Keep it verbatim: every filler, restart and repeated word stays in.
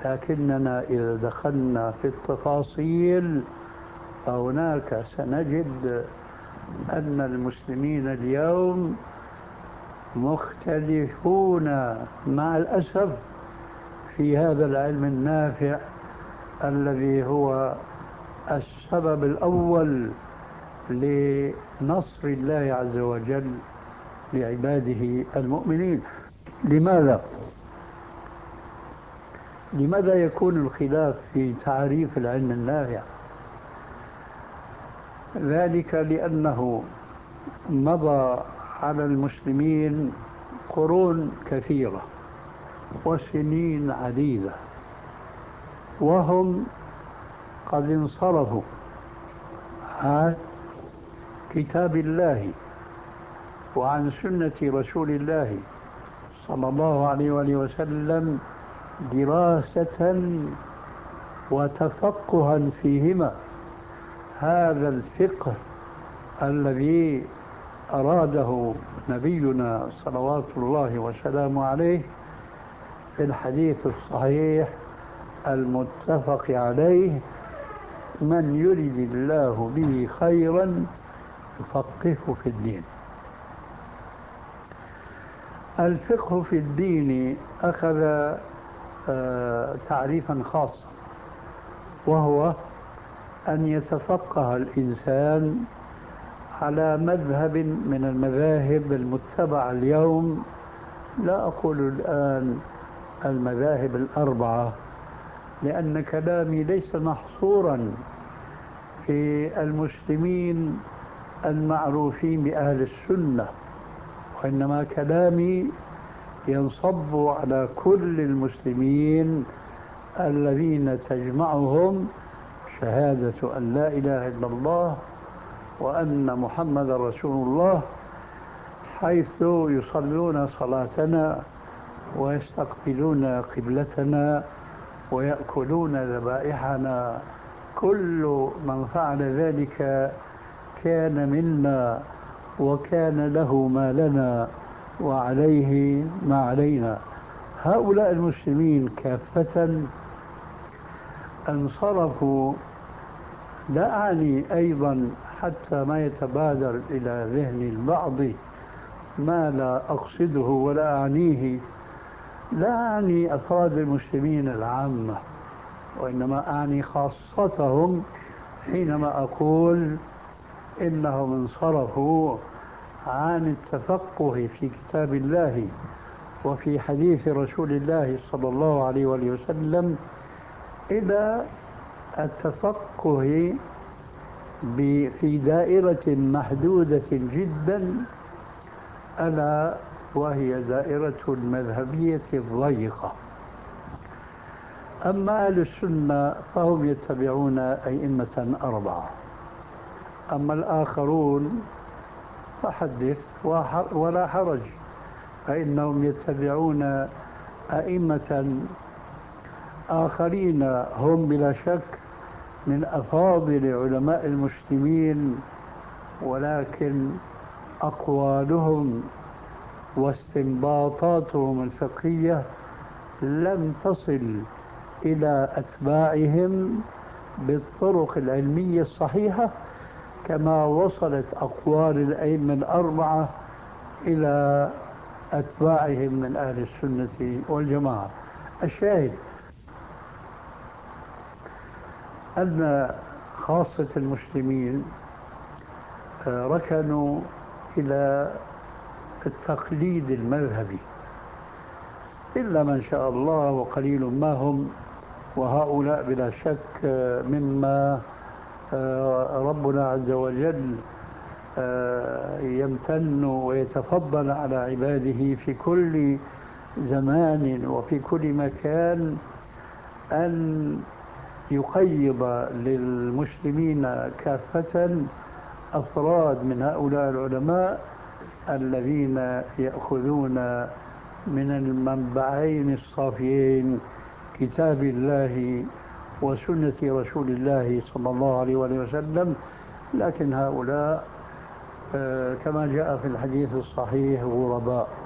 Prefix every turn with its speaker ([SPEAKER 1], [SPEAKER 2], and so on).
[SPEAKER 1] لكننا إذا دخلنا في التفاصيل فهناك سنجد أن المسلمين اليوم مختلفون مع الأسف في هذا العلم النافع الذي هو السبب الأول لنصر الله عز وجل لعباده المؤمنين. لماذا؟ لماذا يكون الخلاف في تعريف العلم النافع؟ ذلك لأنه مضى على المسلمين قرون كثيرة وسنين عديدة وهم قد انصرفوا عن كتاب الله وعن سنة رسول الله صلى الله عليه وآله وسلم دراسة وتفقها فيهما. هذا الفقه الذي أراده نبينا صلوات الله وسلامه عليه في الحديث الصحيح المتفق عليه: من يرد الله به خيرا يفقهه في الدين. الفقه في الدين أخذ تعريفا خاصا، وهو أن يتفقه الإنسان على مذهب من المذاهب المتبعة اليوم. لا أقول الآن المذاهب الأربعة، لأن كلامي ليس محصورا في المسلمين المعروفين بأهل السنة، وإنما كلامي ينصب على كل المسلمين الذين تجمعهم شهادة أن لا إله إلا الله وأن محمد رسول الله، حيث يصلون صلاتنا ويستقبلون قبلتنا ويأكلون ذبائحنا. كل من فعل ذلك كان منا وكان له ما لنا وعليه ما علينا. هؤلاء المسلمين كافة انصرفوا. لا أعني أيضا حتى ما يتبادر إلى ذهن البعض ما لا أقصده ولا أعنيه، لا أعني أفراد المسلمين العامة، وإنما أعني خاصتهم حينما أقول إنهم انصرفوا عن التفقه في كتاب الله وفي حديث رسول الله صلى الله عليه وسلم إلى التفقه في دائرة محدودة جدا، ألا وهي دائرة المذهبية الضيقة. أما أهل السنة فهم يتبعون أئمة أربعة، أما الآخرون فحدث ولا حرج، فإنهم يتبعون أئمة آخرين هم بلا شك من أفاضل علماء المسلمين، ولكن أقوالهم واستنباطاتهم الفقهية لم تصل إلى أتباعهم بالطرق العلمية الصحيحة كما وصلت أقوال الأئمة الأربعة إلى أتباعهم من أهل السنة والجماعة. الشاهد أن خاصة المسلمين ركنوا إلى التقليد المذهبي إلا من شاء الله وقليل ما هم، وهؤلاء بلا شك مما ربنا عز وجل يمتن ويتفضل على عباده في كل زمان وفي كل مكان أن يقيض للمسلمين كافة أفراد من هؤلاء العلماء الذين يأخذون من المنبعين الصافيين كتاب الله وسنة رسول الله صلى الله عليه وسلم. لكن هؤلاء كما جاء في الحديث الصحيح غرباء.